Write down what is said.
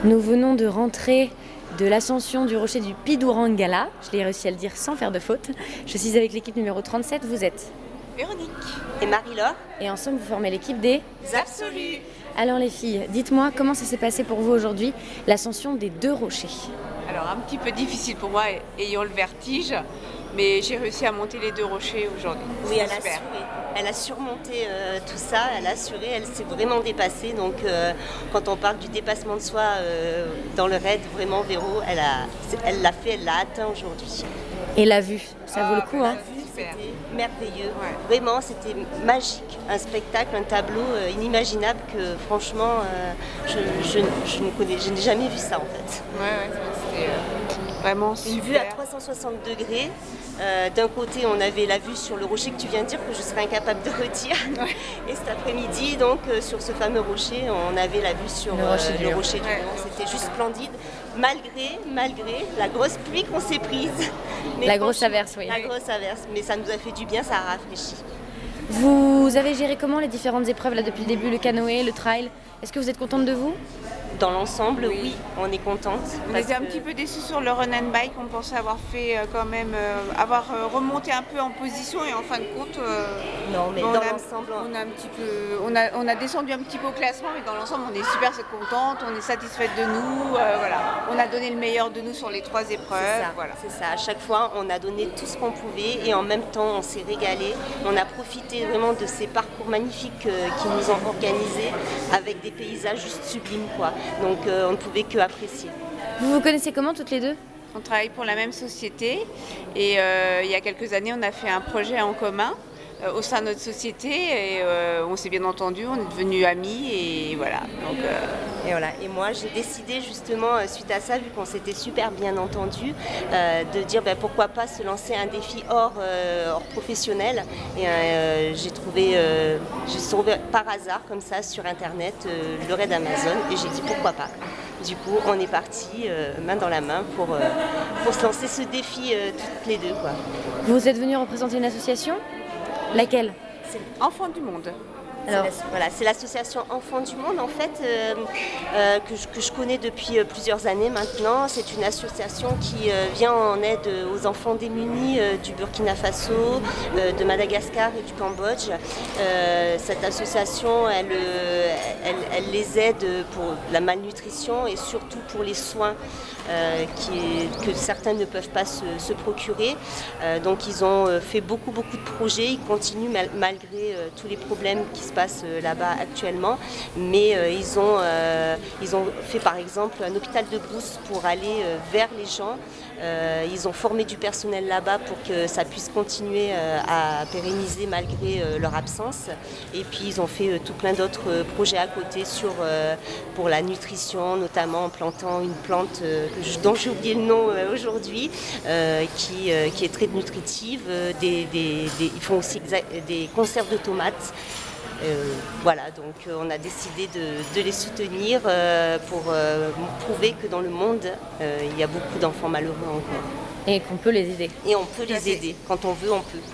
Nous venons de rentrer de l'ascension du rocher du Pidurangala. Je l'ai réussi à le dire sans faire de faute. Je suis avec l'équipe numéro 37, vous êtes Véronique et Marie-Laure. Et ensemble, vous formez l'équipe des Absolus. Alors les filles, dites-moi comment ça s'est passé pour vous aujourd'hui, l'ascension des 2 rochers. Alors un petit peu difficile pour moi ayant le vertige, mais j'ai réussi à monter les 2 rochers aujourd'hui. Oui, elle a Super. assuré. Elle a surmonté tout ça, elle a assuré, elle s'est vraiment dépassée. Donc quand on parle du dépassement de soi dans le raid, vraiment Véro, elle l'a fait, elle l'a atteint aujourd'hui. Et la vue, ça vaut le coup, hein. Super. C'était merveilleux, Ouais. vraiment c'était magique, un spectacle, un tableau inimaginable que franchement je n'ai jamais vu ça en fait. Ouais, c'était vraiment super. Une vue à 360 degrés. D'un côté, on avait la vue sur le rocher que tu viens de dire que je serais incapable de retirer. Ouais. Et cet après-midi, donc, sur ce fameux rocher, on avait la vue sur Le rocher du le Lion. rocher du Ouais. Lion. C'était juste splendide, malgré la grosse pluie qu'on s'est prise. Mais La grosse franchement, averse, oui. La grosse averse, mais ça nous a fait du bien, ça a rafraîchi. Vous avez géré comment les différentes épreuves là depuis le début, le canoë, le trail? Est-ce que vous êtes contente de vous? Dans l'ensemble, Oui. oui, on est contente. On parce était un que- petit peu déçus sur le run and bike, on pensait avoir fait quand même, avoir remonté un peu en position et en fin de compte, Non, mais on dans a- l'ensemble, on a un petit peu, on a descendu un petit peu au classement, mais dans l'ensemble on est super contente, on est satisfaite de nous, voilà. On a donné le meilleur de nous sur les 3 épreuves, c'est ça, voilà. c'est ça. À chaque fois, on a donné tout ce qu'on pouvait et en même temps, on s'est régalé. On a profité vraiment de ces parcours magnifiques qui nous ont organisés avec des paysages juste sublimes, quoi. Donc, on ne pouvait que apprécier. Vous vous connaissez comment toutes les deux? On travaille pour la même société et il y a quelques années on a fait un projet en commun au sein de notre société et on s'est bien entendu, on est devenus amis et voilà. Donc, Et voilà. Et moi, j'ai décidé justement, suite à ça, vu qu'on s'était super bien entendu, de dire pourquoi pas se lancer un défi hors professionnel. Et j'ai trouvé par hasard, comme ça, sur Internet, le raid Amazon. Et j'ai dit pourquoi pas. Du coup, on est parti main dans la main pour se lancer ce défi toutes les deux, quoi. Vous êtes venus représenter une association? Laquelle? Enfants du monde. Alors, C'est l'association Enfants du Monde en fait que je connais depuis plusieurs années maintenant. C'est une association qui vient en aide aux enfants démunis du Burkina Faso, de Madagascar et du Cambodge. Cette association, elle les aide pour la malnutrition et surtout pour les soins que certains ne peuvent pas se procurer. Donc ils ont fait beaucoup de projets, ils continuent malgré tous les problèmes qui se passent là-bas actuellement, mais ils ont fait par exemple un hôpital de brousse pour aller vers les gens. Ils ont formé du personnel là-bas pour que ça puisse continuer à pérenniser malgré leur absence. Et puis ils ont fait tout plein d'autres projets à côté pour la nutrition, notamment en plantant une plante dont j'ai oublié le nom aujourd'hui, qui est très nutritive. Ils font aussi des conserves de tomates. Voilà, donc on a décidé de les soutenir pour prouver que dans le monde, il y a beaucoup d'enfants malheureux encore. et qu'on peut les aider. Et on peut les aider. Quand on veut, on peut.